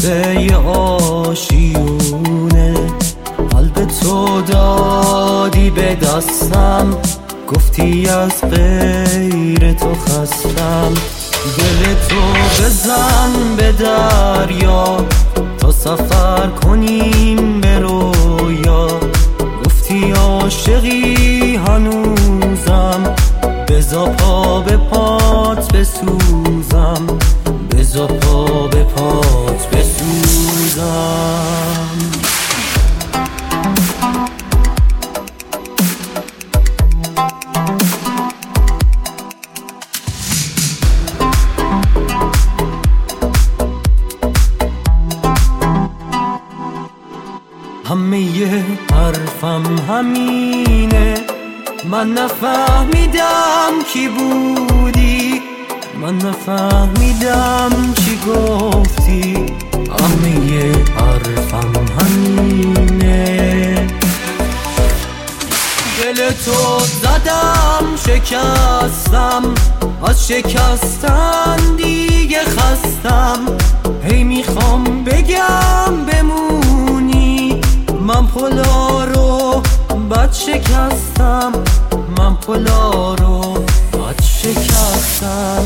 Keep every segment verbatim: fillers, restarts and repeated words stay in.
قصه آشیونه، قلب تو دادی به دستم، گفتی از غیر تو خستم. دل تو بزن به دریا تا سفر کنیم به رویا، گفتی عاشقی هنوزم، بذار پا به پات بسوزم، بذار پا به پات بسوزم. همه یه حرفم همینه، من نفهمیدم کی بودی، من نفهمیدم چی گفتی. همه یه حرفم همینه، دل تو زدم شکستم، از شکستن دیگه خستم. هی میخوام بگم بمونی، من پلا رو بد شکستم، من پلا رو بد شکستم.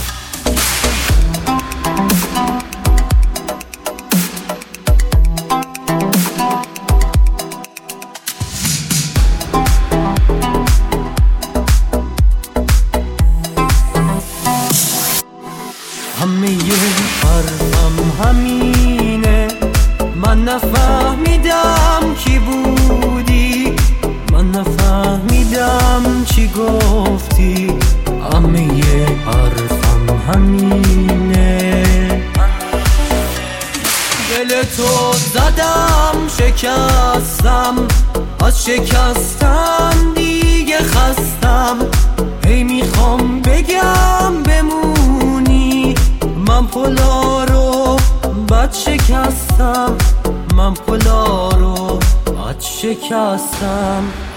همه یه حرفم همینه، من نفهمیدم کی بودی، من نفهمیدم چی گفتی. همه یه حرفم همینه، دل تو زدم شکستم، از شکستن دیگه خستم. هی میخوام بگم بمونی، من پلا رو بد شکستم، من پلا رو بد شکستم.